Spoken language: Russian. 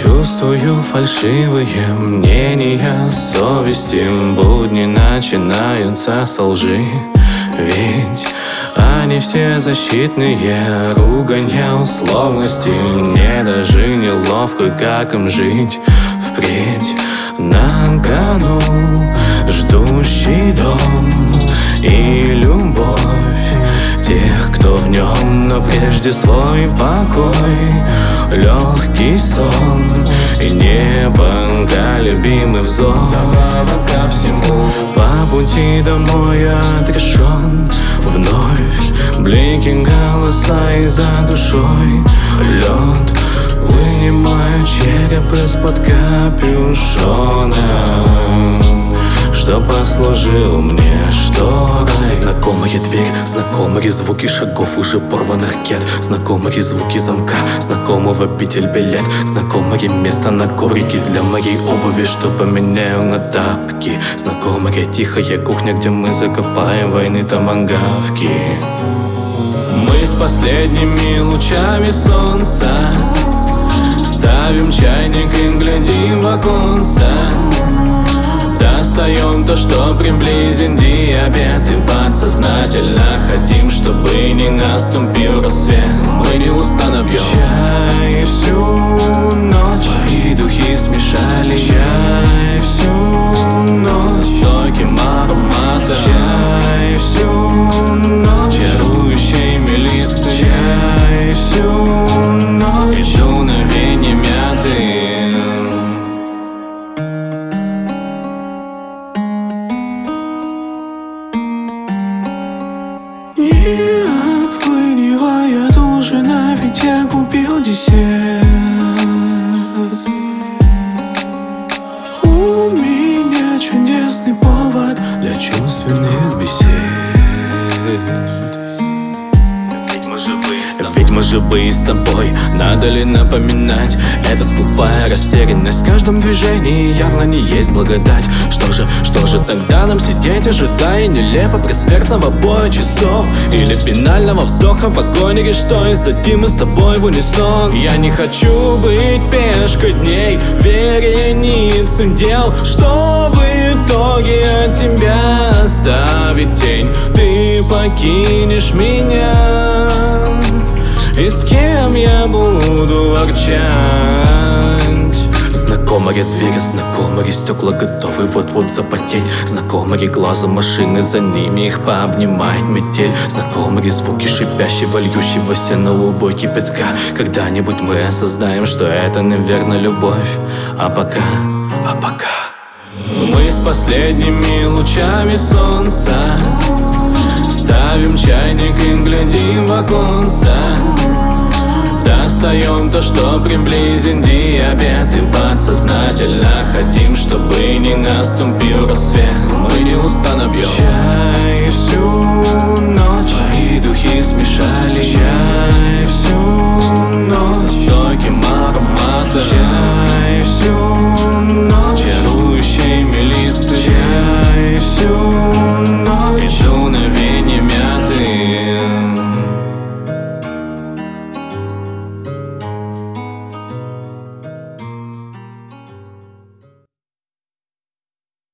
Чувствую фальшивые мнения совести. Будни начинаются со лжи. Ведь они все защитные, руганья, условности. Мне даже неловко, как им жить впредь. На кону ждущий дом и любовь тех, кто в нем, но прежде свой покой, легкий сон и небо, любимый взор. Ко всему по пути домой отрешен вновь. Блики голоса и за душой лед. Вынимаю череп из-под капюшона, что послужил мне шторой. Знакомые двери, знакомые звуки шагов уже порванных кед. Знакомые звуки замка, знакомого петель-билет. Знакомое место на коврике для моей обуви, что поменяю на тапки. Знакомая тихая кухня, где мы закопаем войны томагавки. Мы с последними лучами солнца ставим чайник и глядим в оконце. Достаем то, что приблизен диабет, и подсознательно хотим, чтобы не наступил рассвет. Мы неустанно пьем чай всю ночь, мои духи смешали чай всю ночь со стойким ароматом. Чай всю ночь, чарующей мелиссы. Чай всю ночь и дуновенье мяты. И отклынивает ужина, ведь я купил десерт. У меня чудесный повод для чувственных бесед. Ведь мы живые с тобой, надо ли напоминать? Это скупая растерянность, в каждом движении явно не есть благодать. Что же тогда нам сидеть, ожидая нелепо предсмертного боя часов или финального вздоха в вагоне, что издадим мы с тобой в унисон? Я не хочу быть пешкой дней, вереницы дел, что в итоге от тебя оставит тень. Ты покинешь меня, и с кем я буду ворчать? Знакомые двери, знакомые стекла, готовы вот-вот запотеть. Знакомые глазу машины, за ними их пообнимает метель. Знакомые звуки шипящего, льющегося на убой кипятка. Когда-нибудь мы осознаем, что это, наверное, любовь. А пока мы с последними лучами солнца ставим чайник и глядим в оконце. Достаем то, что приблизен диабет, и подсознательно хотим, чтобы не наступил рассвет. Мы неустанно пьем чай всю ночь, мои духи смешали чай всю ночь